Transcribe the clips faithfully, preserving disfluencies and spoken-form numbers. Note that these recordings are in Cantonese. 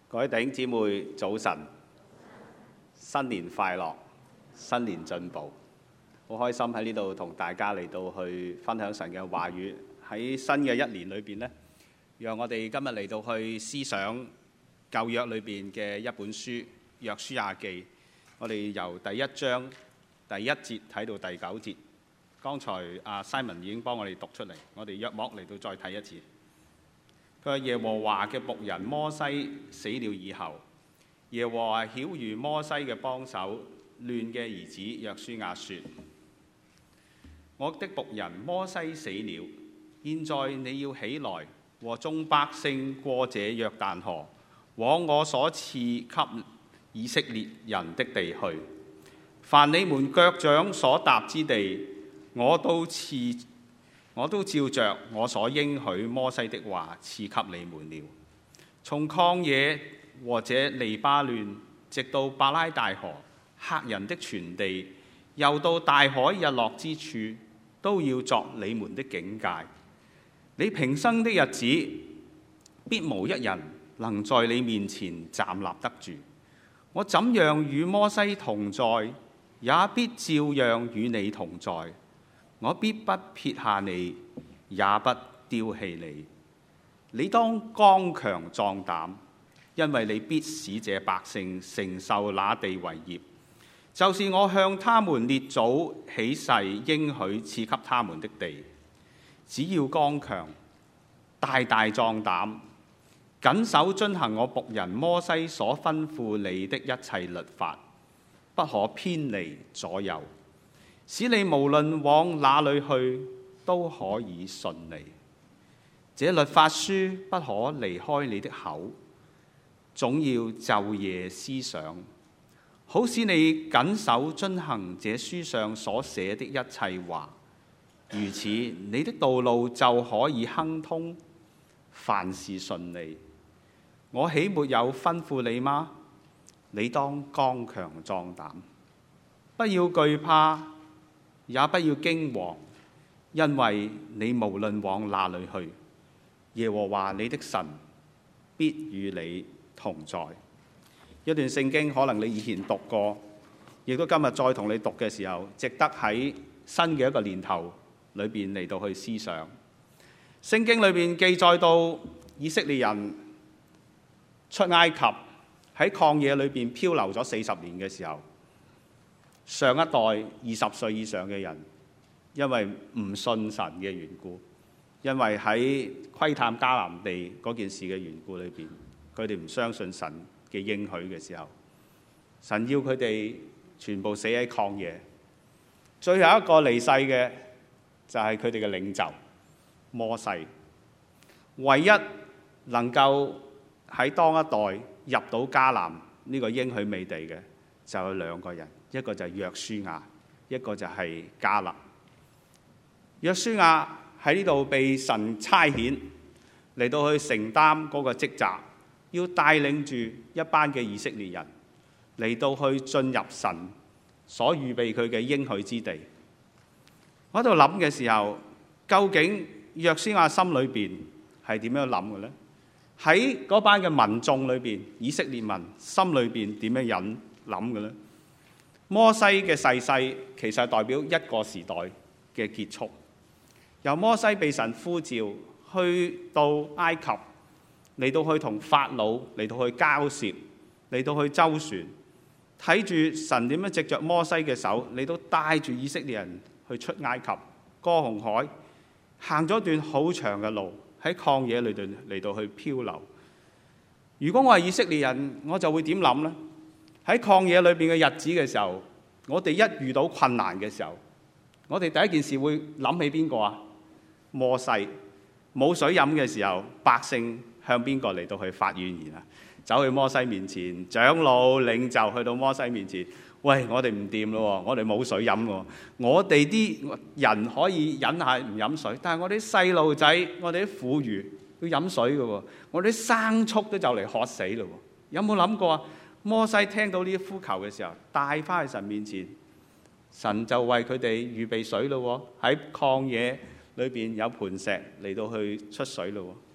各位弟兄姊妹，早晨，新年快樂，新年進步。好開心喺呢度同大家嚟到去分享神嘅話語。喺新嘅一年裏邊呢，讓我哋今日嚟到去思想舊約裏邊嘅一本書《約書亞記》。我哋由第一章第一節睇到第九節。剛才阿 Simon 已經幫我哋讀出嚟，我哋約莫嚟到再睇一次。佢話耶和華嘅僕人摩西死了以後，耶和華曉諭摩西嘅幫手嫩嘅兒子約書亞說：我的僕人摩西死了，現在你要起來和眾百姓過這約旦河，往我所賜給以色列人的地去。凡你們腳掌所踏之地，我都賜。我都照着我所應許摩西的話賜給你們了。從曠野和這利巴嫩，直到伯拉大河，赫人的全地，又到大海日落之處，都要作你們的境界。你平生的日子，必無一人能在你面前站立得住。我怎樣與摩西同在，也必照樣與你同在。我必不撇下你，也不丟棄你。你當剛強壯膽，因為你必使這百姓承受那地為業，就是我向他們列祖起誓應許賜給他們的地。只要剛強，大大壯膽，謹守遵行我僕人摩西所吩咐你的一切律法，不可偏離左右，使你無論往哪裏去都可以順利。這律法書不可離開你的口，總要晝夜思想，好使你謹守遵行這書上所寫的一切話。如此，你的道路就可以亨通，凡事順利。我豈沒有吩咐你嗎？你當剛強壯膽，不要懼怕，也不要驚惶，因為你無論往哪裏去，耶和華你的神必與你同在。一段聖經可能你以前讀過，亦都今日再同你讀嘅時候，值得喺新嘅一個年頭裏邊嚟到去思想。聖經裏邊記載到以色列人出埃及喺曠野裏邊漂流咗四十年嘅時候，上一代二十歲以上嘅人，因為唔信神嘅緣故，因為喺窺探迦南地嗰件事嘅緣故裏邊，佢哋唔相信神嘅應許嘅時候，神要佢哋全部死喺曠野。最後一個離世嘅就係佢哋嘅領袖摩西，唯一能夠喺當一代入到迦南呢個應許美地嘅，就有兩個人。一個就係約書亞，一個就係迦勒。約書亞喺呢度被神差遣嚟到去承擔嗰個職責，要帶領住一班嘅以色列人嚟到去進入神所預備佢嘅應許之地。我喺度諗嘅時候，究竟約書亞心裏邊係點樣諗嘅呢？喺嗰班嘅民眾裏邊，以色列民心裏邊點樣忍諗嘅呢？摩西嘅逝世其實係代表一個時代嘅結束。由摩西被神呼召去到埃及，嚟到去同法老嚟到去交涉，嚟到去周旋，睇住神點樣藉着摩西嘅手嚟到帶住以色列人去出埃及，過紅海，行咗段好長嘅路，喺曠野裏邊嚟到去漂流。如果我係以色列人，我就會點諗呢？喺曠野裏邊嘅日子嘅時候，我哋一遇到困難嘅時候，我哋第一件事會諗起邊個啊？摩西。冇水飲嘅時候，百姓向邊個嚟到去發怨言啊？走去摩西面前，長老領袖去到摩西面前，喂，我哋唔掂咯，我哋冇水飲喎。我哋啲人可以忍下唔飲水，但係我啲細路仔、我哋啲婦孺要飲水嘅喎，我哋啲牲畜都就嚟渴死咯。有冇諗過啊？摩西聽到呢啲呼求嘅時候，帶翻去神面前，神就為佢哋預備水咯。喺曠野裏邊有磐石嚟到去出水咯。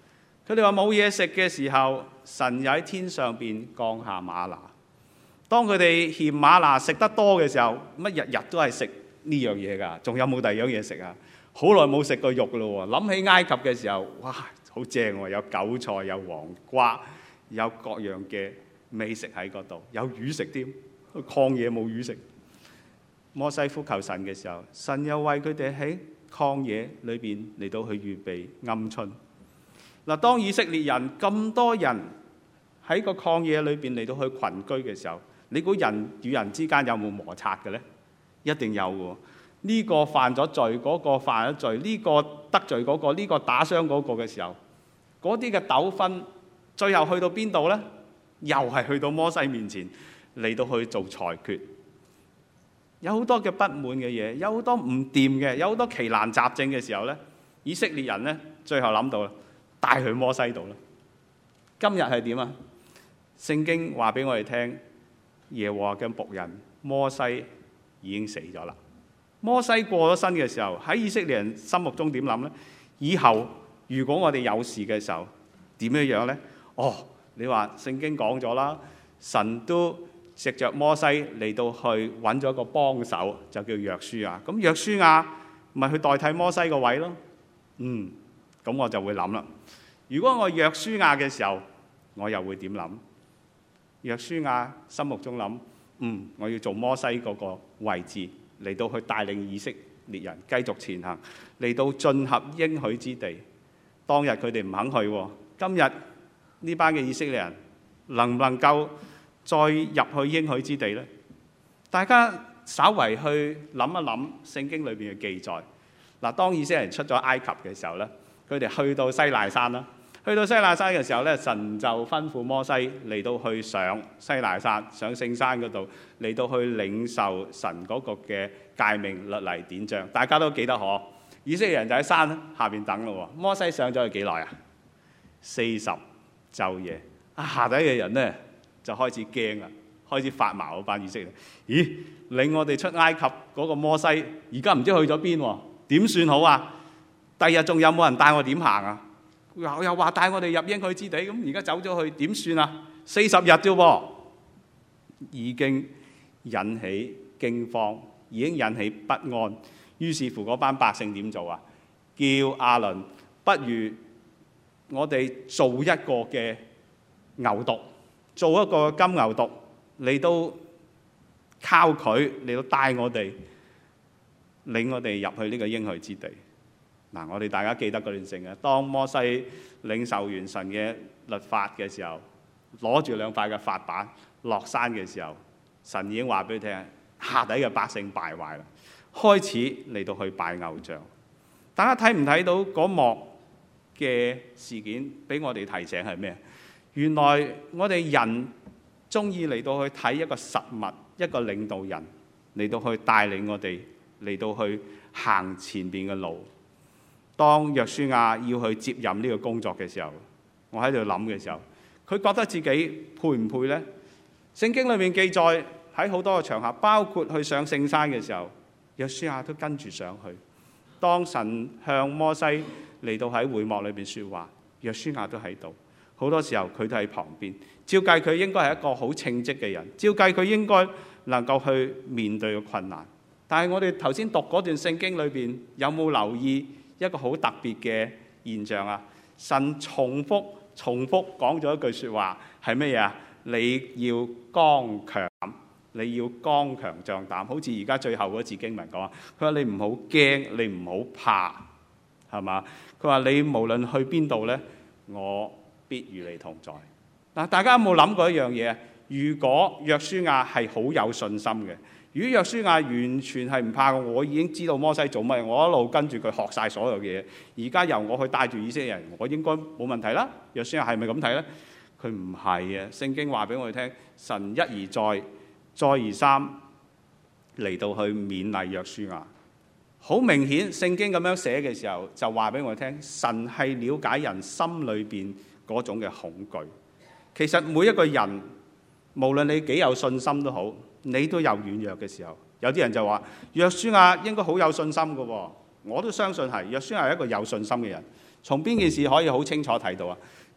佢哋話冇嘢食嘅時候，神又喺天上邊降下嗎哪。當佢哋嫌嗎哪食得多嘅時候，乜日日都係食呢樣嘢㗎？仲有冇第二樣嘢食啊？好耐冇食過肉咯喎！諗起埃及嘅時候，哇，好正喎！有韭菜，有黃瓜，有各樣嘅美食喺嗰度，有魚食添。曠野冇魚食。摩西呼求神嘅時候，神又為佢哋喺曠野裏邊嚟到去預備鵪鶉。嗱，當以色列人咁多人喺個曠野裏邊嚟到去群居嘅時候，你估人與人之間有冇摩擦嘅呢？一定有喎。呢個犯咗罪，嗰個犯咗罪，呢個得罪嗰個，呢個打傷嗰個嘅時候，嗰啲嘅糾紛最後去到邊度呢？又係去到摩西面前嚟到去做裁決。有好多嘅不滿嘅嘢，有好多唔掂嘅，有好多奇難雜症嘅時候呢，以色列人呢，最後諗到啦，帶去摩西度啦。今日係點啊？聖經話俾我哋聽，耶和華嘅僕人摩西已經死咗啦。摩西過咗身嘅時候，喺以色列人心目中點諗呢？以後如果我哋有事嘅時候，點樣樣呢？哦，你話聖經講咗啦，神都藉着摩西嚟到去揾咗個幫手，就叫約書亞。咁約書亞咪去代替摩西個位咯。嗯，咁我就會諗啦。如果我約書亞嘅時候，我又會點諗？約書亞心目中諗，嗯，我要做摩西嗰個位置，嚟到去帶領以色列人繼續前行，嚟到進合應許之地。當日佢哋唔肯去，今日呢班嘅以色列人能唔能夠再入去應許之地呢？大家稍為去諗一諗聖經裏邊嘅記載。嗱，當以色列人出咗埃及嘅時候呢，佢哋去到西奈山啦。去到西奈山嘅時候咧，神就吩咐摩西嚟到去上西奈山，上聖山嗰度嚟到去領受神嗰個嘅誡命律例典章。大家都記得嗬，以色列人就喺山下邊等咯。摩西上咗去幾耐啊？四十晝夜。啊，下底嘅人咧就開始驚啦，開始發毛嗰班以色列人。咦，領我哋出埃及嗰個摩西，而家唔知去咗邊喎？點算好啊？第日仲有冇人帶我點行啊？又又話帶我哋入應許之地，咁而家走咗去點算啊？四十日啫喎，已經引起驚慌，已經引起不安。於是乎嗰班百姓點做啊？叫亞倫，不如我哋做一個嘅牛犢，做一個金牛犢嚟到靠佢嚟到帶我哋，領我哋入去呢個應許之地。嗱，我哋大家記得嗰段聖經，當摩西領受完神嘅律法嘅時候，攞住兩塊嘅法板落山嘅時候，神已經話俾佢聽，下底嘅百姓敗壞啦，開始嚟到去拜偶像。大家睇唔睇到嗰幕嘅事件俾我哋提醒係咩？原來我哋人中意嚟到去睇一個實物，一個領導人嚟到去帶領我哋嚟到去行前邊嘅路。當約書亞要去接任呢個工作嘅時候，我喺度諗嘅時候，佢覺得自己配唔配呢？聖經裏面記載喺好多個場合，包括去上聖山嘅時候，約書亞都跟住上去。當神向摩西嚟到喺會幕裏邊說話，約書亞都喺度。好多時候佢都喺旁邊。照計佢應該係一個好稱職嘅人，照計佢應該能夠去面對嘅困難。但係我哋頭先讀嗰段聖經裏邊，有冇留意一個好特別嘅現象啊？神重複重複講咗一句説話，係咩嘢啊？你要剛強，你要剛強壯膽。好似而家最後嗰字經文講啊，佢話你唔好驚，你唔好怕，係嘛？佢話你無論去邊度呢，我必與你同在。嗱，大家有冇諗過一樣嘢啊？如果約書亞係好有信心嘅，如果約書亞完全係唔怕嘅，我已經知道摩西做乜，我一路跟住佢學晒所有嘢。而家由我去帶住以色列人，我應該冇問題啦。約書亞係咪咁睇呢？佢唔係啊！聖經話俾我哋聽，神一而再，再而三嚟到去勉勵約書亞。好明顯，聖經咁樣寫嘅時候，就話俾我哋聽，神係了解人心裏邊嗰種嘅恐懼。其實每一個人，無論你幾有信心都好，你都有軟弱嘅時候。有啲人就話約書亞應該好有信心嘅喎，我都相信係約書亞係一個有信心嘅人。從邊件事可以好清楚睇到啊？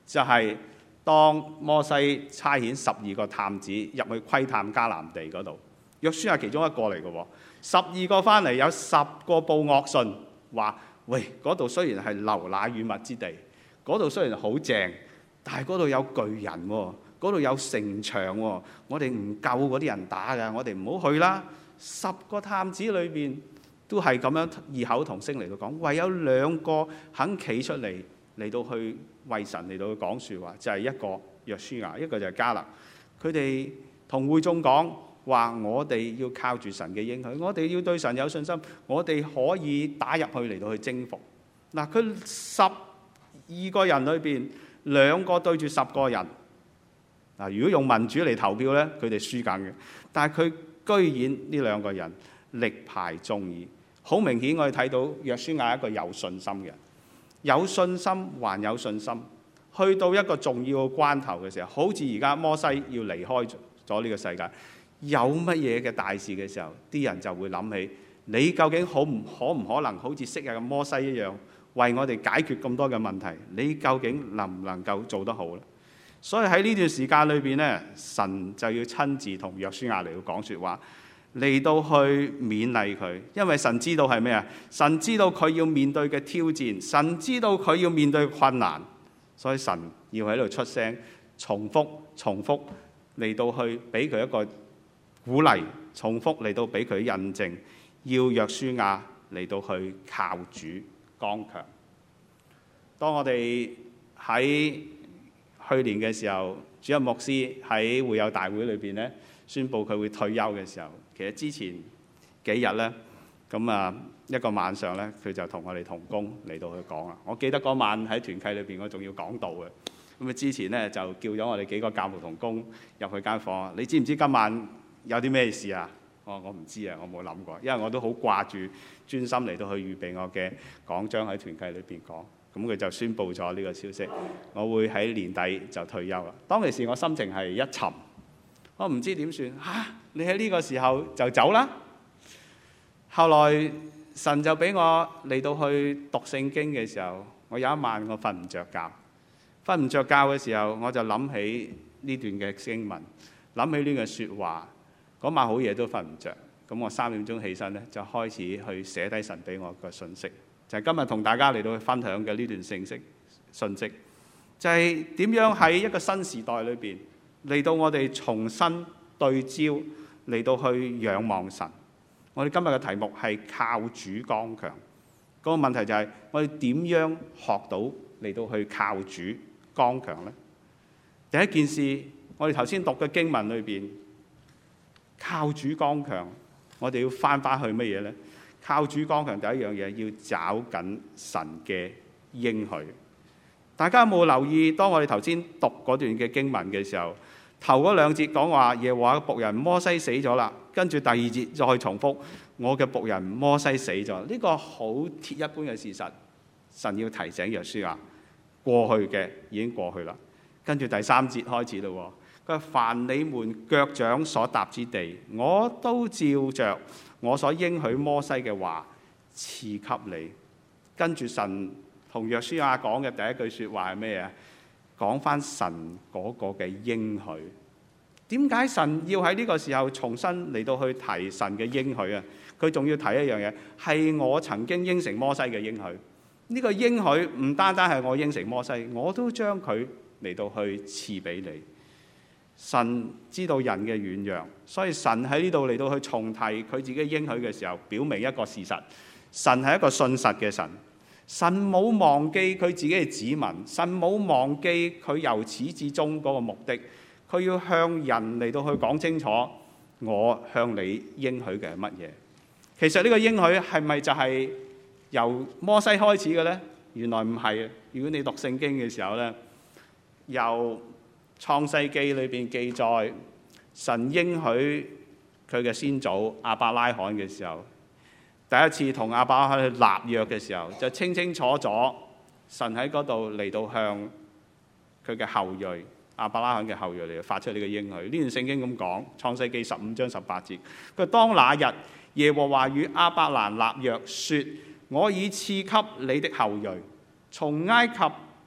就係、是、當摩西差遣十二個探子入去窺探迦南地嗰度，約書亞其中一個嚟嘅喎。十二個翻嚟，有十個報惡信，話：喂，嗰度雖然係流奶與蜜之地，嗰度雖然好正，但係嗰度有巨人喎，嗰度有城牆喎，我哋唔夠嗰啲人打㗎，我哋唔好去啦。十個探子裏邊都係咁樣異口同聲嚟到講，唯有兩個肯企出嚟嚟到去為神嚟到去講説話，就係、是、一個約書亞，一個就係迦勒。佢哋同會眾講話：我哋要靠住神嘅應許，我哋要對神有信心，我哋可以打入去嚟到去征服。嗱，佢十二個人裏邊兩個對住十個人。嗱，如果用民主嚟投票呢，佢哋輸緊嘅。但係佢居然呢兩個人力排眾議，好明顯我哋睇到約書亞係一個有信心嘅人，有信心還有信心。去到一個重要嘅關頭嘅時候，好似而家摩西要離開咗呢個世界，有乜嘢嘅大事嘅時候，啲人就會諗起你究竟可唔可唔可能好似昔日嘅摩西一樣，為我哋解決咁多嘅問題？你究竟能唔能夠做得好呢？所以喺呢段時間裏邊呢，神就要親自同約書亞嚟到講説話，嚟到去勉勵佢，因為神知道係咩啊？神知道佢要面對嘅挑戰，神知道佢要面對困難，所以神要喺度出聲，重複重複嚟到去俾佢一個鼓勵，重複嚟到俾佢印證，要約書亞嚟到去靠主剛強。當我哋喺去年嘅時候，主任牧師喺會友大會裏邊咧宣佈佢會退休嘅時候，其實之前幾日咧，咁啊一個晚上咧，佢就同我哋同工嚟到去講啦。我記得嗰晚喺團契裏邊，我仲要講道嘅。咁啊之前咧就叫咗我哋幾個教牧同工入去間房，你知唔知今晚有啲咩事啊？我我唔知啊，我冇諗過，因為我都好掛住專心嚟到去預備我嘅講章喺團契裏邊講。咁佢就宣佈咗呢個消息，我會喺年底就退休啦。當其時我心情係一沉，我唔知點算嚇。你喺呢個時候就走啦？後來神就俾我嚟到去讀聖經嘅時候，我有一晚我瞓唔着覺，瞓唔着覺嘅時候我就諗起呢段嘅經文，諗起呢句説話。嗰晚好夜都瞓唔着，咁我三點鐘起身咧，就開始去寫低神俾我嘅信息。就係今日同大家嚟到去分享嘅呢段信息，信息就係點樣喺一個新時代裏邊嚟到我哋重新對焦，嚟到去仰望神。我哋今日嘅題目係靠主剛強。嗰個問題就係我哋點樣學到嚟到去靠主剛強呢？第一件事，我哋頭先讀嘅經文裏邊，靠主剛強，我哋要翻返去乜嘢呢？靠主剛強第一樣嘢，要找緊神嘅應許。大家有冇留意？當我哋頭先讀嗰段嘅經文嘅時候，頭嗰兩節講話耶和華嘅僕人摩西死咗啦，跟住第二節再重複我嘅僕人摩西死咗。呢個好鐵一般嘅事實，神要提醒約書亞，過去嘅已經過去啦。跟住第三節開始啦，佢話凡你們腳掌所踏之地，我都照着我所應許摩西嘅話賜給你。跟住神同約書亞講嘅第一句説話係咩啊？講翻神嗰個嘅應許。點解神要喺呢個時候重新嚟到去提神嘅應許啊？佢仲要提一樣嘢，係我曾經應承摩西嘅應許。呢個應許唔單單係我應承摩西，我都將佢嚟到去賜俾你。神知道人嘅軟弱，所以神喺呢度嚟到去重提佢自己應許嘅時候，表明一個事實：神係一個信實嘅神。神冇忘記佢自己嘅子民，神冇忘記佢由始至終嗰個目的。佢要向人嚟到去講清楚，我向你應許嘅係乜嘢？其實呢個應許係咪就係由摩西開始嘅呢？原來唔係。如果你讀聖經嘅時候呢，由創世記裏邊記載，神應許佢嘅先祖亞伯拉罕嘅時候，第一次同亞伯拉罕去立約嘅時候，就清清楚楚神喺嗰度嚟到向佢嘅後裔亞伯拉罕嘅後裔嚟發出呢個應許。呢段聖經咁講，創世記十五章十八節，佢當那日耶和華與亞伯蘭立約，說：我已賜給你的後裔從埃及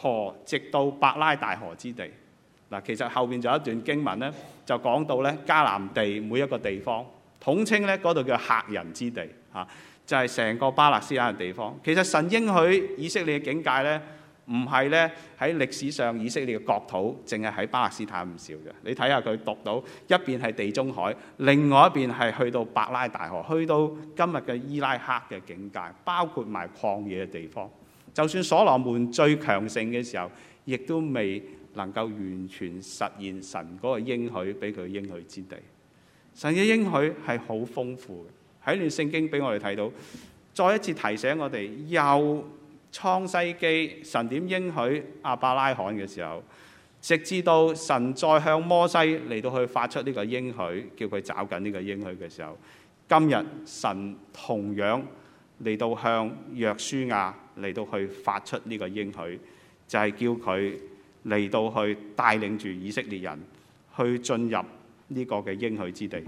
河直到伯拉大河之地。嗱，其實後邊仲有一段經文咧，就講到咧迦南地每一個地方，統稱咧嗰度叫赫人之地嚇，就係成個巴勒斯坦嘅地方。其實神應許以色列嘅境界咧，唔係咧喺歷史上以色列嘅國土，淨係喺巴勒斯坦咁少嘅。你睇下佢讀到一邊係地中海，另外一邊係去到伯拉大河，去到今日嘅伊拉克嘅境界，包括埋曠野嘅地方。就算所羅門最強盛嘅時候，亦都未能夠完全實現神嗰個應許俾佢應許之地。神嘅應許係好豐富嘅，喺段聖經俾我哋睇到，再一次提醒我哋，由創世記神點應許亞伯拉罕嘅時候，直至到神再向摩西嚟到去發出呢個應許，叫佢找緊呢個應許嘅時候，今日神同樣嚟到向約書亞嚟到去發出呢個應許，就係、是、叫佢嚟到去帶領住以色列人去進入呢個嘅應許之地。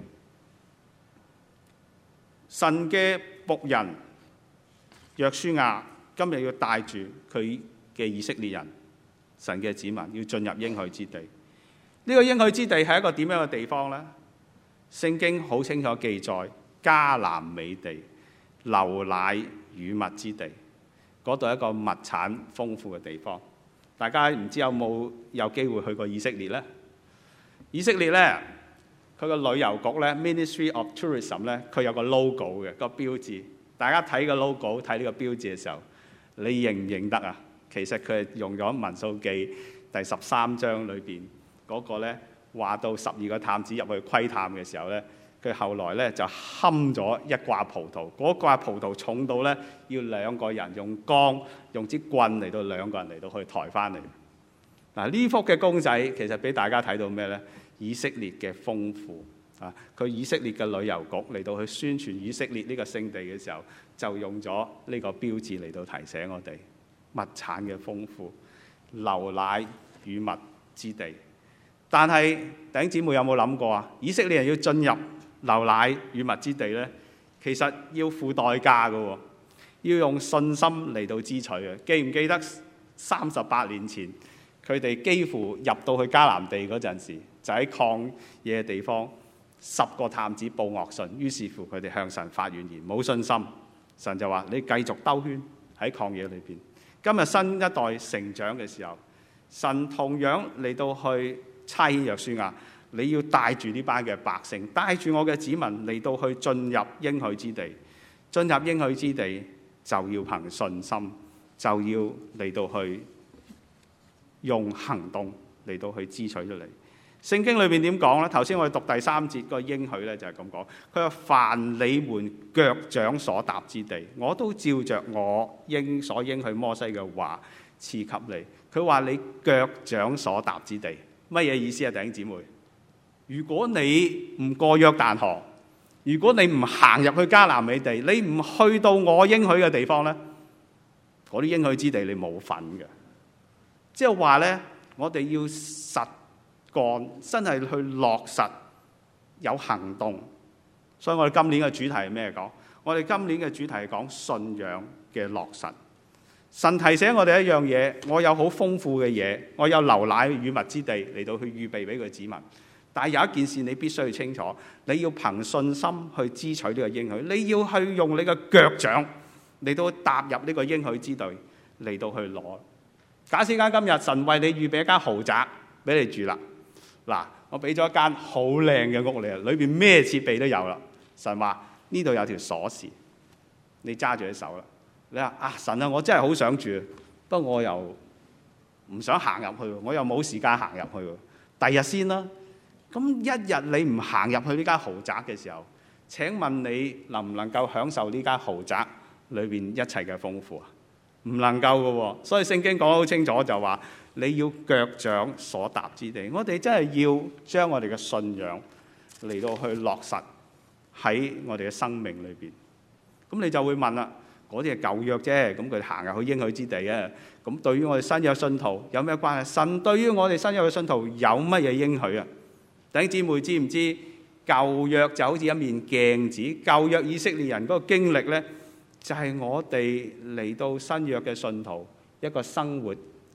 神嘅僕人約書亞今日要帶住佢嘅以色列人，神嘅子民要進入應許之地。呢、這個應許之地係一個點樣嘅地方呢？聖經好清楚記載，迦南美地，流奶與蜜之地，嗰度係一個物產豐富嘅地方。大家唔知有冇有機會去過以色列呢？以色列呢，佢個旅遊局呢 Ministry of Tourism 呢，佢有個 logo 嘅個標誌。大家睇個 logo 睇呢個標誌嘅時候，你認唔認得啊？其實佢係用咗民數記第十三章裏邊嗰個呢，話到十二個探子入去窺探嘅時候呢，佢後來呢就冚咗一掛葡萄，嗰掛葡萄重到呢，要兩個人用竿用支棍嚟到兩個人嚟到去抬翻嚟。嗱，呢幅嘅公仔其實俾大家睇到咩呢？以色列嘅豐富啊！佢以色列嘅旅遊局嚟到去宣傳以色列呢個聖地嘅時候，就用咗呢個標誌嚟到提醒我哋物產嘅豐富，流奶與蜜之地。但係弟兄姊妹有冇諗過啊？以色列人要進入流奶與蜜之地呢，其實要付代價嘅，要用信心嚟到支取嘅。記唔記得三十八年前佢哋幾乎入到去迦南地嗰陣時，就喺曠野嘅地方，十個探子報惡信，於是乎佢哋向神發怨言，冇信心。神就話：你繼續兜圈喺曠野裏邊。今日新一代成長嘅時候，神同樣嚟到去差遣約書亞，你要帶住呢班嘅百姓，帶住我嘅子民嚟到去進入應許之地。進入應許之地就要憑信心，就要嚟到去用行動嚟到去支取出嚟。聖經裏邊點講呢？頭先我哋讀第三節個應許呢，就係咁講，佢話：凡你們腳掌所踏之地，我都照着我應所應許摩西嘅話賜給你。佢話你腳掌所踏之地，乜嘢意思啊？弟兄姊妹，如果你唔過約旦河，如果你唔行入去迦南美地，你唔去到我應許嘅地方呢，嗰啲應許之地你冇份嘅。即係話呢，我哋要實幹，真係去落實有行動。所以我哋今年嘅主題係咩講？我哋今年嘅主題係講信仰嘅落實。神提醒我哋一樣嘢，我有好豐富嘅嘢，我有流奶與蜜之地嚟到去預備俾佢子民。但係有一件事你必須要清楚，你要憑信心去支取呢個應許，你要去用你嘅腳掌嚟到踏入呢個應許之地嚟到去攞。假設間今日神為你預備一間豪宅俾你住啦，嗱，我俾咗一間好靚嘅屋你啊，裏邊咩設備都有啦。神話呢度有條鎖匙，你揸住喺手啦。你話啊，神啊，我真係好想住，不過我又唔想行入去，我又冇時間行入去，第日先啦。咁一日你唔行入去呢間豪宅嘅時候，請問你能唔能夠享受呢間豪宅裏邊一切嘅豐富啊？唔能夠嘅喎。所以聖經講得好清楚，就話你要腳掌所踏之地。我哋真係要將我哋嘅信仰嚟到去落實喺我哋嘅生命裏邊。咁你就會問啦，嗰啲係舊約啫，咁佢行入去應許之地啊。咁對於我哋新約信徒有咩關係？神對於我哋新約嘅信徒有乜嘢應許啊？弟兄姊妹知唔知舊約就好似一面鏡子，舊約以色列人嗰個經歷呢，就係我哋嚟到新約嘅信徒一個生活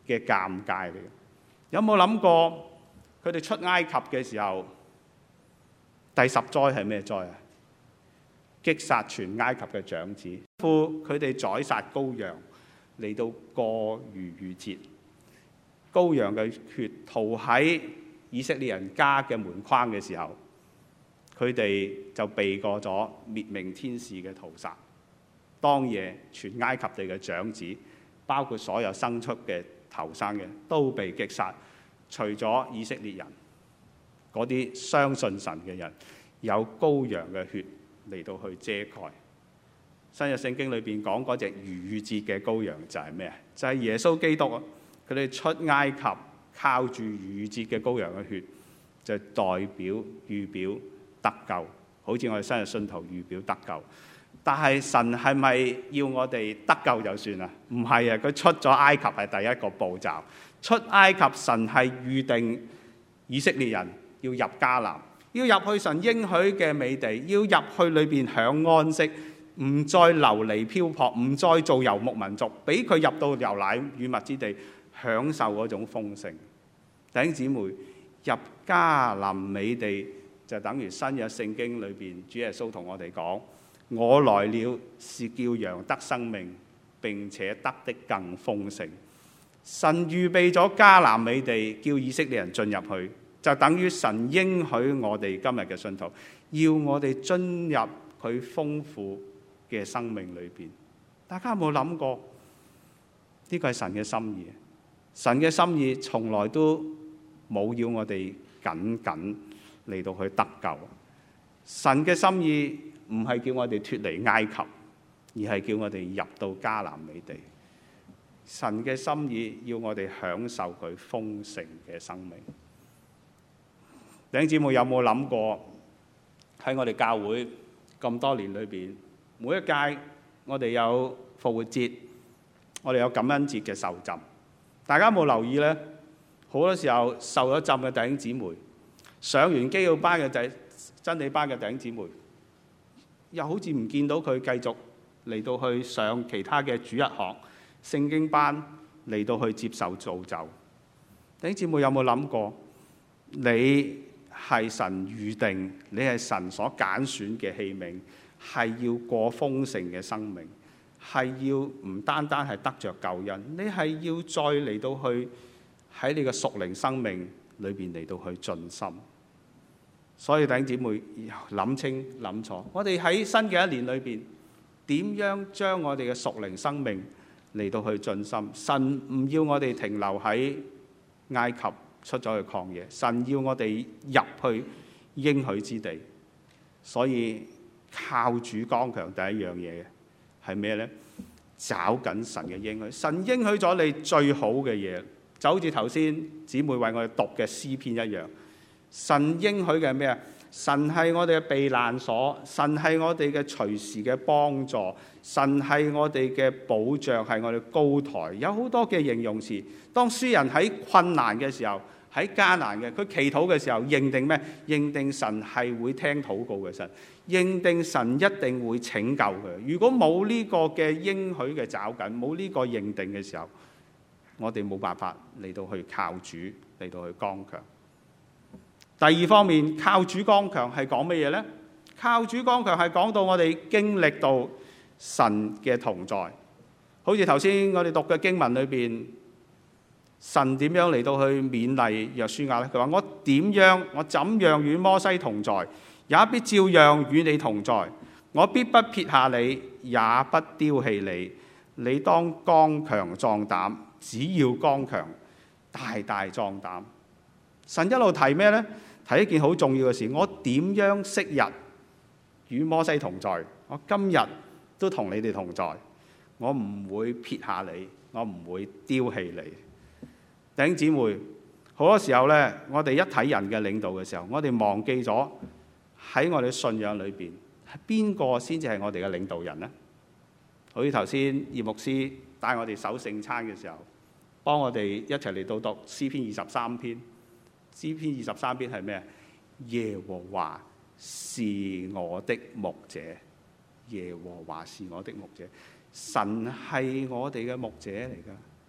嘅鑑戒嚟嘅。有冇諗過佢哋出埃及嘅時候，第十災係咩災啊？擊殺全埃及嘅長子，呼佢哋宰殺羔羊嚟到過逾越節，羔羊嘅血塗喺以色列人家嘅門框嘅時候，佢哋就避過咗滅命天使嘅屠殺。當夜全埃及地嘅長子，包括所有生出嘅頭生嘅，都被擊殺，除咗以色列人嗰啲相信神嘅人，有羔羊嘅血嚟到去遮蓋。新約聖經裏邊講嗰隻逾越節嘅羔羊就係咩？就係、是、耶穌基督啊！佢哋出埃及靠住逾越節嘅羔羊嘅血，就代表預表得救，好似我哋新約信徒預表得救。但係神係咪要我哋得救就算啊？唔係啊！佢出咗埃及係第一個步驟。出埃及，神係預定以色列人要入迦南，要入去神應許嘅美地，要入去裏邊享安息，唔再流離漂泊，唔再做遊牧民族，俾佢入到牛奶與蜜之地，享受嗰種豐盛。弟兄姊妹，入迦南美地就等於新約聖經裏邊主耶穌同我哋講：我來了是叫羊得生命，並且得的更豐盛。神預備咗迦南美地，叫以色列人進入去，就等於神應許我哋今日嘅信徒，要我哋進入佢豐富嘅生命裏邊。大家有冇諗過呢個係神嘅心意？神嘅心意從來都冇要我哋緊緊嚟到去得救。神嘅心意唔係叫我哋脫離埃及，而係叫我哋入到迦南美地。神嘅心意要我哋享受佢豐盛嘅生命。弟兄姊妹有冇諗過喺我哋教會咁多年裏邊，每一屆我哋有復活節，我哋有感恩節嘅受浸，大家有冇留意呢？好多時候受咗浸嘅弟兄姊妹，上完基要班嘅弟真理班嘅弟兄姊妹，又好似唔見到佢繼續嚟到去上其他嘅主日學、聖經班嚟到去接受造就。弟兄姊妹有冇諗過，你係神預定，你係神所揀選嘅器皿，係要過豐盛嘅生命，係要唔單單係得着救恩，你係要再嚟到去喺你嘅屬靈生命裏邊嚟到去盡心。所以弟兄姊妹諗清諗楚，我哋喺新嘅一年裏邊點樣將我哋嘅屬靈生命嚟到去盡心。神唔要我哋停留喺埃及出咗去曠野，神要我哋入去應許之地。所以靠主剛強第一樣嘢係咩呢？找緊神嘅應許。神應許咗你最好嘅嘢，就好似頭先姊妹為我哋讀嘅詩篇一樣。神應許嘅係咩啊？神係我哋嘅避難所，神係我哋嘅隨時嘅幫助，神係我哋嘅保障，係我哋高台。有好多嘅形容詞。當詩人喺困難嘅時候，喺艱難嘅，佢祈禱嘅時候，認定咩？認定神係會聽禱告嘅神，認定神一定會拯救佢。如果冇呢個嘅應許嘅找緊，冇呢個認定嘅時候，我哋冇辦法嚟到去靠主，嚟到去剛強。第二方面，靠主剛強係講乜嘢呢？靠主剛強係講到我哋經歷到神嘅同在，好似頭先我哋讀嘅經文裏邊，神點樣嚟到去勉勵約書亞咧？佢話：我點樣，我怎樣與摩西同在，也必照樣與你同在。我必不撇下你，也不丟棄你。你當剛強壯膽，只要剛強，大大壯膽。神一路提咩呢？提一件好重要嘅事。我點樣昔日與摩西同在，我今日都同你哋同在。我唔會撇下你，我唔會丟棄你。弟兄姊妹，好多時候呢，我哋一睇人嘅領導嘅時候，我哋忘記咗喺我哋信仰裏邊，係邊個先至係我哋嘅領導人呢？好似頭先葉牧師帶我哋守聖餐嘅時候，幫我哋一齊嚟到讀詩篇二十三篇。詩篇二十三篇係咩？耶和華是我的牧者，耶和華是我的牧者。神係我哋嘅牧者嚟噶。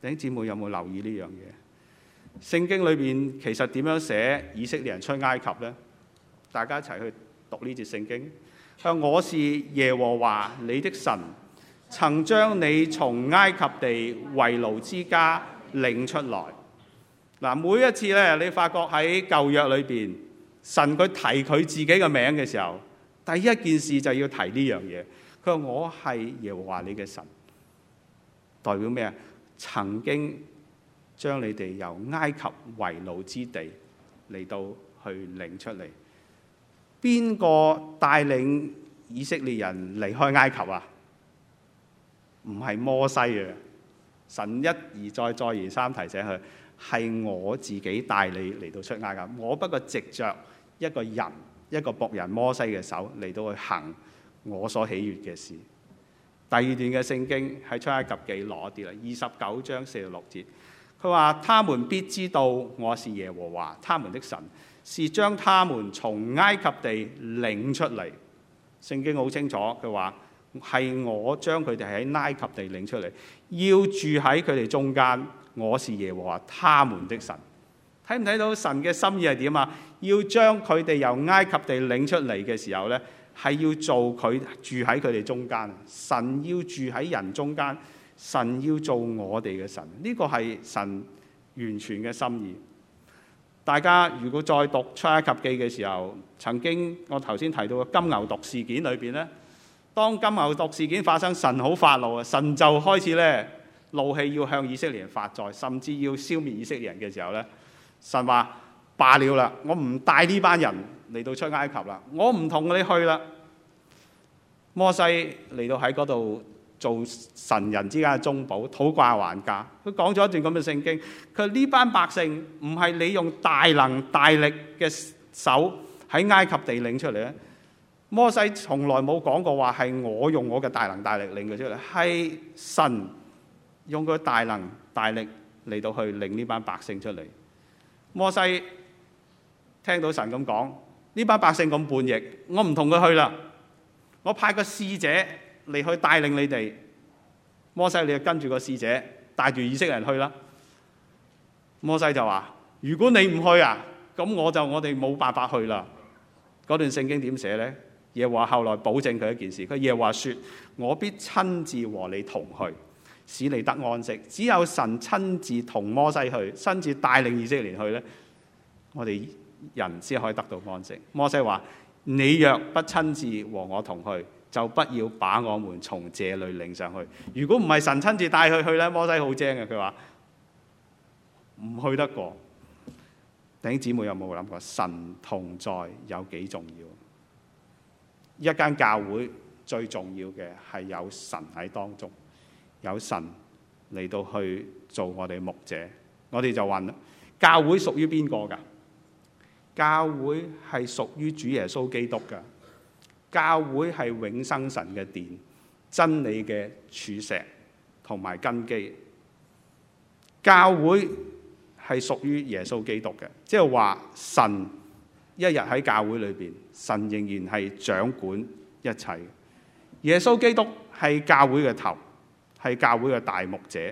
弟兄姊妹有冇留意呢樣嘢？聖經裏邊其實點樣寫以色列人出埃及呢？大家一齊去讀呢節聖經。向我是耶和華你的神，曾將你從埃及地為奴之家領出來。嗱，每一次咧，你發覺喺舊約裏邊，神佢提佢自己嘅名嘅時候，第一件事就要提呢樣嘢。佢話我係耶和華你嘅神，代表咩啊？曾經將你哋由埃及為奴之地嚟到去領出嚟。邊個帶領以色列人離開埃及啊？唔係摩西啊！神一而再再而三提醒佢，係我自己帶你嚟到出埃及。我不過藉着一個人一個僕人摩西嘅手嚟到去行我所喜悅嘅事。第二段嘅聖經喺出埃及記攞啲啦，二十九章四十六節，佢話：他們必知道我是耶和華，他們的神，是將他們從埃及地領出嚟。聖經好清楚，佢話係我將佢哋喺埃及地領出嚟，要住喺佢哋中間。我是耶和華他們的神。睇唔睇到神嘅心意係點啊？要將佢哋由埃及地領出嚟嘅時候呢，係要做佢住喺佢哋中間。神要住喺人中間，神要做我哋嘅神。呢個係神完全嘅心意。大家如果再讀出埃及記嘅時候，曾經我頭先提到嘅金牛犢事件裏邊呢，當金牛犢事件發生，神好發怒啊！神就開始咧怒氣要向以色列人發作，甚至要消滅以色列人嘅時候咧，神話罷了啦，我唔帶呢班人嚟到出埃及啦，我唔同你去啦。摩西嚟到喺嗰度做神人之間嘅中保，討價還價。佢講咗一段咁嘅聖經，佢話呢班百姓唔係你用大能大力嘅手喺埃及地領出嚟咧。摩西從來冇講過話係我用我嘅大能大力領佢出嚟，係神用佢大能大力嚟到去領呢班百姓出嚟。摩西聽到神咁講，呢班百姓咁叛逆，我唔同佢去啦，我派個使者嚟去帶領你哋。摩西你就跟住個使者帶住以色列人去啦。摩西就話：如果你唔去啊，咁我就我哋冇辦法去啦。嗰段聖經點寫呢？耶和華後來保證佢一件事，佢耶和華說：我必親自和你同去，使你得安息。只有神親自同摩西去，親自帶領以色列人去呢，我哋人先可以得到安息。摩西話：你若不親自和我同去，就不要把我們從這裏領上去。如果唔係神親自帶佢去呢，摩西好精嘅，佢話唔去得過。弟兄姊妹有冇諗過神同在有幾重要？一間教會最重要嘅係有神喺當中，有神嚟到去做我哋牧者。我哋就問啦，教會屬於邊個㗎？教會係屬於主耶穌基督㗎。教會係永生神嘅殿，真理嘅柱石同埋根基。教會係屬於耶穌基督嘅，即係話神一日喺教會裏邊，神仍然係掌管一切。耶穌基督係教會嘅頭，係教會嘅大牧者。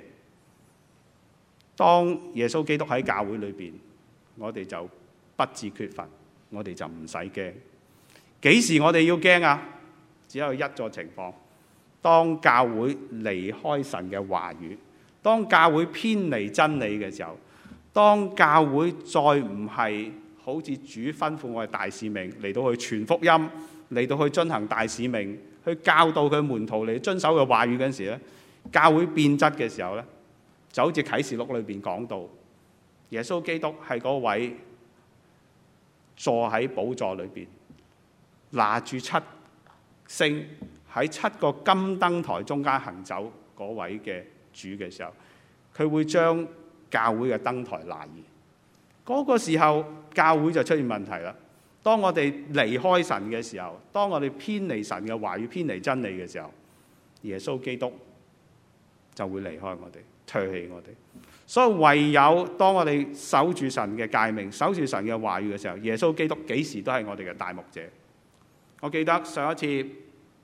當耶穌基督喺教會裏邊，我哋就不致缺乏，我哋就唔使驚。幾時我哋要驚啊？只有一個情況，當教會離開神嘅話語，當教會偏離真理嘅時候，當教會再唔係好似主吩咐我哋大使命嚟到去傳福音，嚟到去遵行大使命，去教導佢門徒嚟遵守嘅話語嗰陣時咧，教會變質嘅時候咧，就好似啟示錄裏邊講到，耶穌基督係嗰位坐喺寶座裏邊，拿住七星喺七個金燈台中間行走嗰位嘅主嘅時候，佢會將教會嘅燈台挪移。嗰個時候教會就出現問題啦。當我哋離開神嘅時候，當我哋偏離神嘅話語、偏離真理嘅時候，耶穌基督就會離開我哋，唾棄我哋。所以唯有當我哋守住神嘅誡命、守住神嘅話語嘅時候，耶穌基督幾時都係我哋嘅大牧者。我記得上一次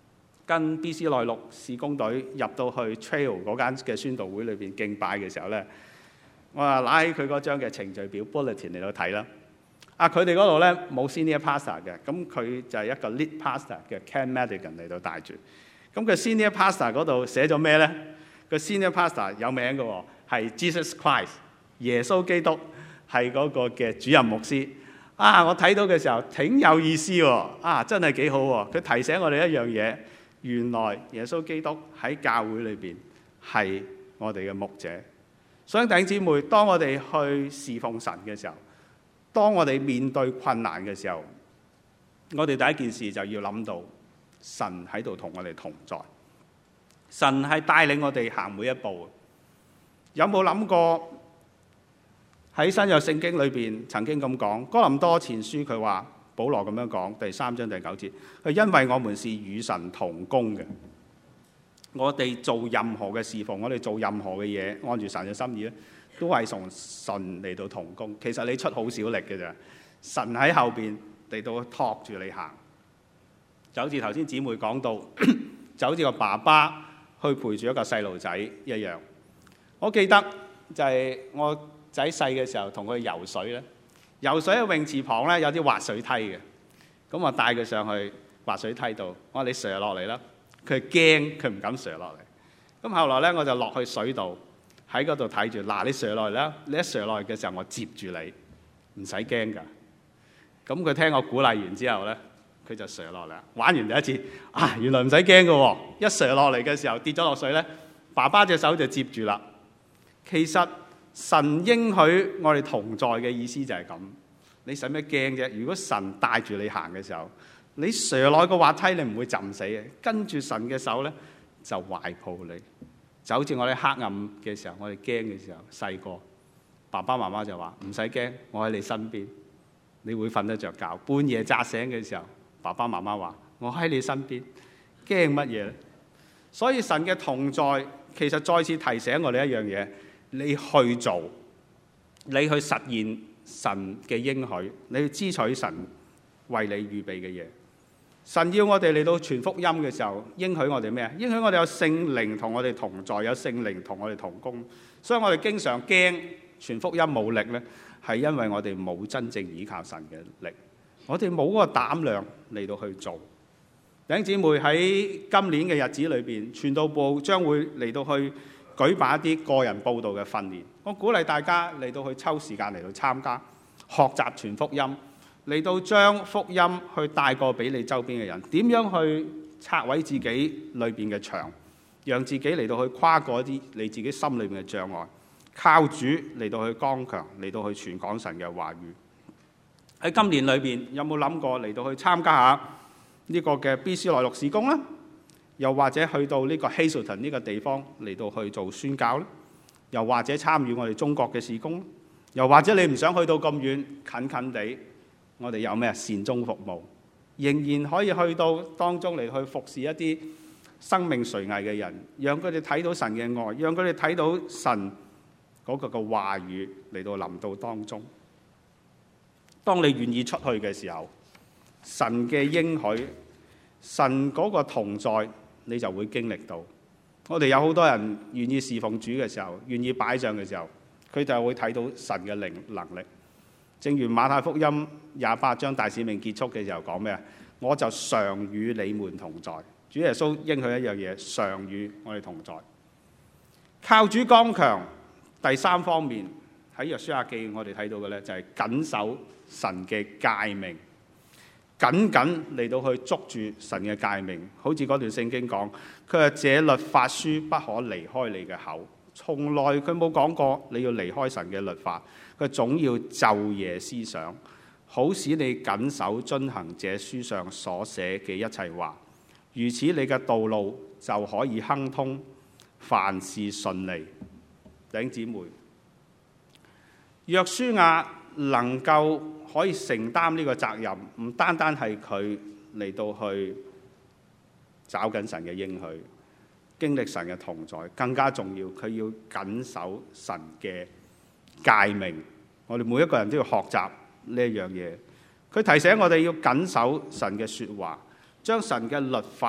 跟 B C 內陸事工隊入到去 Trail 嗰間嘅宣道會裏邊敬拜嘅時候咧，我啊拿起佢嗰張嘅程序表 bulletin 嚟到睇啦。啊，佢哋嗰度咧冇 senior pastor 嘅，咁佢就係一個 lead pastor 嘅 Ken Madigan 嚟到帶住。咁佢 senior pastor 嗰度寫咗咩咧？個 senior pastor 有名嘅喎，係 Jesus Christ 耶穌基督，係嗰個嘅主任牧師。啊，我睇到嘅時候挺有意思喎，啊，真係幾好喎！佢提醒我哋一樣嘢，原來耶穌基督喺教會裏邊係我哋嘅牧者。所以弟兄姊妹，當我哋去侍奉神嘅時候，當我哋面對困難嘅時候，我哋第一件事就要諗到神喺度同我哋同在，神係帶領我哋行每一步。有冇諗過喺新約聖經裏邊曾經咁講？哥林多前書佢話，保羅咁樣講，第三章第九節，佢因為我們是與神同工嘅，我哋做任何嘅侍奉，我哋做任何嘅嘢，按住神嘅心意咧，都係從神嚟到同工。其實你出好少力嘅咋，神喺後邊嚟到托住你行。就好似頭先姊妹講到，就好似個爸爸去陪住一個細路仔一樣。我記得就係我仔細嘅時候同佢游水咧，游水喺泳池旁咧有啲滑水梯嘅，咁我帶佢上去滑水梯度，我話你瀡落嚟啦，佢驚，佢唔敢瀡落嚟。咁後來咧我就落去水度喺嗰度睇住，嗱，你瀡落嚟啦，你一瀡落嚟嘅時候我接住你，唔使驚㗎。咁佢聽我鼓勵完之後咧，佢就瀡落嚟，玩完第一次，啊，原來唔使驚㗎喎，一瀡落嚟嘅時候跌咗落水咧，爸爸隻手就接住啦。其實神應許我哋同在嘅意思就係咁，你使咩驚啫？如果神帶住你行嘅時候，你瀡落個滑梯你唔會浸死嘅，跟住神嘅手咧就懷抱你，就好似我哋黑暗嘅時候，我哋驚嘅時候，細個爸爸媽媽就話唔使驚，我喺你身邊，你會瞓得着覺。半夜扎醒嘅時候，爸爸媽媽話我喺你身邊，驚乜嘢咧？所以神嘅同在其實再次提醒我哋一樣嘢。你去做，你去實現神嘅應許，你去支取神為你預備嘅嘢。神要我哋嚟到傳福音嘅時候，應許我哋咩啊？應許我哋有聖靈同我哋同在，有聖靈同我哋同工。所以我哋經常驚傳福音冇力呢，係因為我哋冇真正依靠神嘅力，我哋冇嗰個膽量嚟到去做。弟兄姊妹，喺今年嘅日子裏邊，傳道部將會嚟到去舉辦一啲個人報道嘅訓練，我鼓勵大家嚟到去抽時間嚟到參加，學習傳福音，嚟到將福音去帶過俾你周邊嘅人，點樣去拆毀自己裏邊嘅牆，讓自己嚟到去跨過一啲你自己心裏邊嘅障礙，靠主嚟到去剛強，嚟到去傳講神嘅話語。喺今年裏邊有冇諗過嚟到去參加下呢個嘅 B C 內陸事工呢？又或者去到呢個 Hazelton 呢個地方嚟到去做宣教咧，又或者參與我哋中國嘅事工，又或者你唔想去到咁遠，近近地，我哋有咩善終服務，仍然可以去到當中嚟去服侍一啲生命垂危嘅人，讓佢哋睇到神嘅愛，讓佢哋睇到神嗰個嘅話語嚟到臨到當中。當你願意出去嘅時候，神嘅應許，神嗰個同在，你就會經歷到。我哋有好多人願意侍奉主嘅時候，願意擺上嘅時候，佢就會睇到神嘅靈能力。正如馬太福音廿八章大使命結束嘅時候講咩啊？我就常與你們同在。主耶穌應許一樣嘢，常與我哋同在。靠主剛強。第三方面喺約書亞記我哋睇到嘅咧，就係謹守神嘅誡命。緊緊嚟到去捉住神嘅誡命，好似嗰段聖經講，佢話這律法書不可離開你嘅口，從來佢冇講過你要離開神嘅律法，佢總要晝夜思想，好使你謹守遵行這書上所寫嘅一切話，如此你嘅道路就可以亨通，凡事順利。弟兄姊妹，約書亞能夠可以承擔呢個責任，唔單單係佢嚟到去找緊神嘅應許，經歷神嘅同在，更加重要，佢要謹守神嘅誡命。我哋每一個人都要學習呢一樣嘢。佢提醒我哋要謹守神嘅說話，將神嘅律法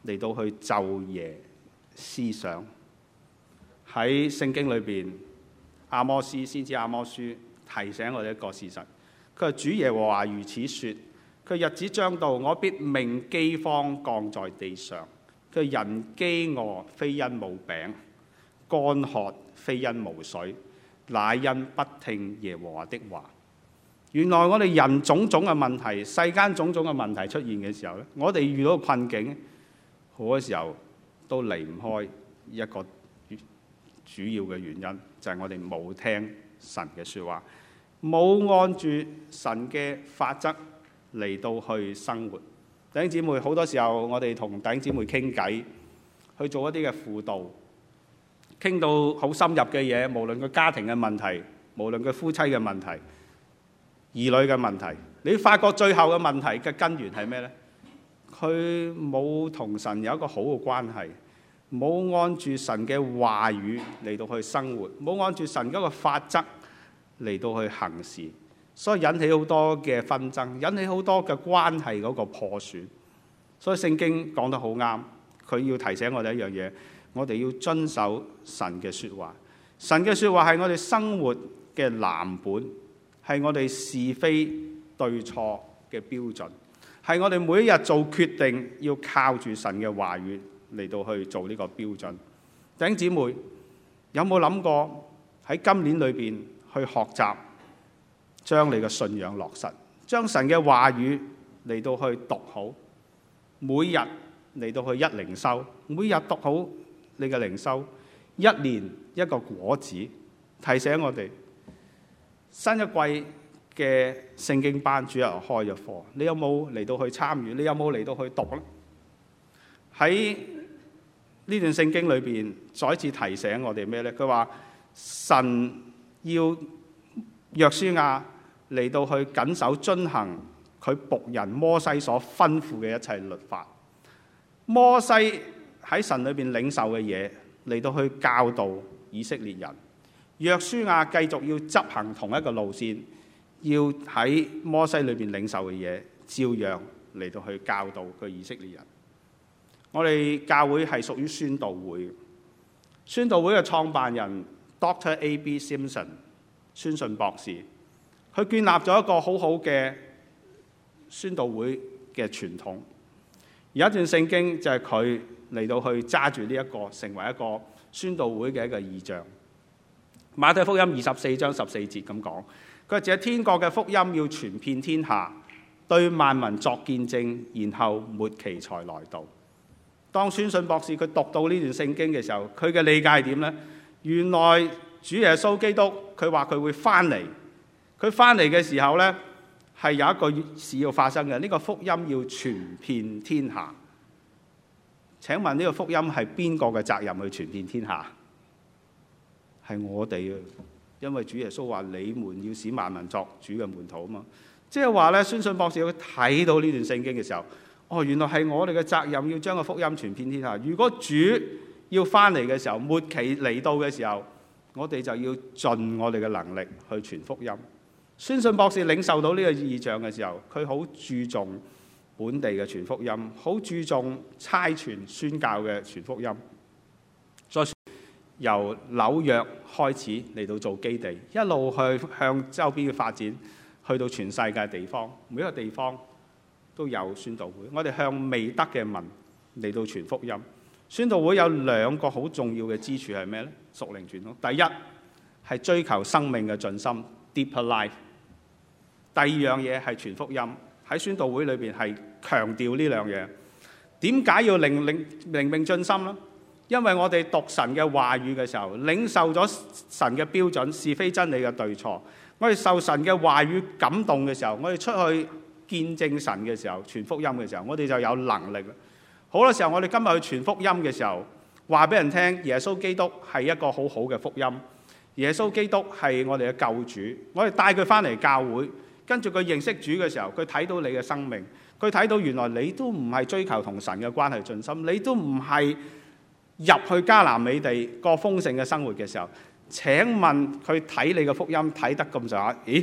嚟到去晝夜思想。喺聖經裏邊，阿摩司先知阿摩書提醒我哋一個事實，佢話主耶和華如此說：佢日子將到，我必命饑荒降在地上。佢人飢餓非因冇餅，乾渴非因無水，乃因不聽耶和華的話。原來我哋人種種嘅問題，世間種種嘅問題出現嘅時候咧，我哋遇到困境，好多時候都離唔開一個主要嘅原因，就係我哋冇聽神嘅說話，冇按住神嘅法則嚟到去生活。弟兄姊妹，好多時候我哋同弟兄姊妹傾偈，去做一啲嘅輔導，傾到好深入嘅嘢，無論個家庭嘅問題，無論佢夫妻嘅問題、兒女嘅問題，你發覺最後嘅問題嘅根源係咩呢？佢冇同神有一個好嘅關係，冇按住神嘅話語嚟到去生活，冇按住神嗰個法則嚟到去行事，所以引起好多嘅紛爭，引起好多嘅關係嗰個破損。所以聖經講得好啱，佢要提醒我哋一樣嘢，我哋要遵守神嘅說話。神嘅說話係我哋生活嘅藍本，係我哋是非對錯嘅標準，係我哋每一日做決定要靠住神嘅話語嚟到去做呢個標準。弟兄姊妹，有冇諗過喺今年裏邊去學習將你嘅信仰落實，將神嘅話語嚟到去讀好，每日嚟到去一靈修，每日讀好你嘅靈修，一年一個果子，提醒我哋新一季嘅聖經班主日開咗課，你有冇嚟到去參與？你有冇嚟到去讀咧？喺呢段聖經裏邊再次提醒我哋咩呢？佢話神要約書亞嚟到去謹守遵行佢僕人摩西所吩咐嘅一切律法。摩西喺神裏邊領受嘅嘢嚟到去教導以色列人，約書亞繼續要執行同一個路線，要喺摩西裏邊領受嘅嘢照樣嚟到去教導佢以色列人。我哋教會係屬於宣道會，宣道會嘅創辦人 Doctor A B Simpson 宣信博士，佢建立咗一個好好嘅宣道會嘅傳統。有一段聖經就係佢嚟到去揸住呢一個，成為一個宣道會嘅一個異象。馬太福音二十四章十四節咁講，佢話這天國嘅福音要傳遍天下，對萬民作見證，然後末期才來到。當宣信博士佢讀到呢段聖經嘅時候，佢嘅理解係點呢？原來主耶穌基督佢話佢會翻嚟，佢翻嚟嘅時候呢，係有一個事要發生嘅，呢個福音要傳遍天下。請問呢個福音係邊個嘅責任去傳遍天下？係我哋啊，因為主耶穌話你們要使萬民作主嘅門徒啊嘛。即係話咧，宣信博士佢睇到呢段聖經嘅時候，哦，原來係我哋嘅責任要將個福音傳遍天下。如果主要翻嚟嘅時候，末期嚟到嘅時候，我哋就要盡我哋嘅能力去傳福音。宣信博士領受到呢個異象嘅時候，佢好注重本地嘅傳福音，好注重差傳宣教嘅傳福音。再由紐約開始嚟到做基地，一路去向周邊嘅發展，去到全世界地方，每一個地方都有宣道會。我哋向未得嘅民嚟到傳福音。宣道會有兩個好重要嘅支柱係咩呢？屬靈傳統。第一係追求生命嘅盡心 （deeper life）。第二樣嘢係傳福音。喺宣道會裏邊係強調呢兩樣。點解要靈靈靈命盡心呢？因為我哋讀神嘅話語嘅時候，領受咗神嘅標準，是非真理嘅對錯。我哋受神嘅話語感動嘅時候，我哋出去見證神嘅時候，傳福音嘅時候，我哋就有能力啦。好多時候，我哋今日去傳福音嘅時候，話俾人聽耶穌基督係一個好好嘅福音，耶穌基督係我哋嘅救主。我哋帶佢翻嚟教會，跟住佢認識主嘅時候，佢睇到你嘅生命，佢睇到原來你都唔係追求同神嘅關係盡心，你都唔係入去迦南美地過豐盛嘅生活嘅時候，請問佢睇你嘅福音睇得咁上下，咦？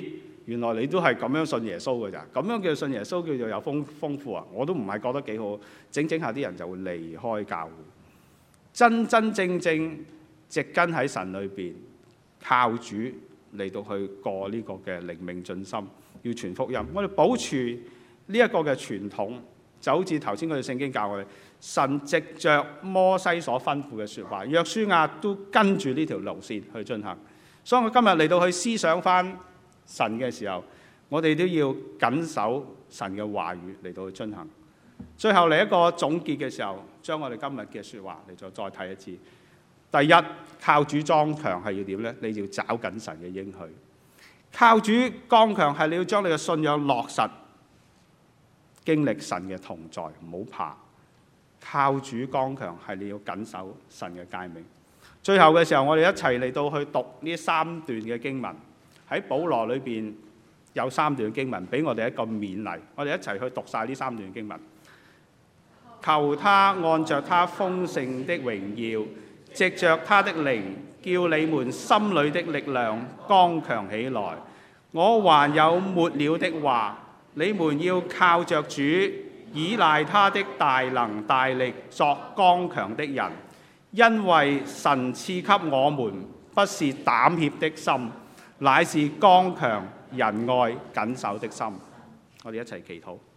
原來你都係咁樣信耶穌㗎咋？咁樣叫信耶穌叫做有豐豐富啊？我都唔係覺得幾好，整整下啲人就會離開教會。真真正正植根喺神裏邊，靠主嚟到去過呢個嘅靈命進心，要傳福音。我哋保持呢一個嘅傳統，就好似頭先佢哋聖經教我哋，神藉着摩西所吩咐嘅説話，約書亞都跟住呢條路線去進行。所以我今日嚟到去思想翻神嘅時候，我哋都要緊守神嘅話語嚟到去進行。最後嚟一個總結嘅時候，將我哋今日嘅説話嚟再再睇一次。第一，靠主剛強係要點呢？你要找緊神嘅應許。靠主剛強係你要將你嘅信仰落實，經歷神嘅同在，唔好怕。靠主剛強係你要緊守神嘅誡命。最後嘅時候，我哋一齊嚟到去讀呢三段嘅經文。喺保羅裏邊有三段經文，俾我哋一個勉勵。我哋一齊去讀晒呢三段經文。求他按着他豐盛的榮耀，藉着他的靈，叫你們心裏的力量剛強起來。我還有末了的話，你們要靠着主，倚賴他的大能大力，作剛強的人。因為神賜給我們不是膽怯的心，乃是剛強仁愛謹守的心。我哋一齊祈禱。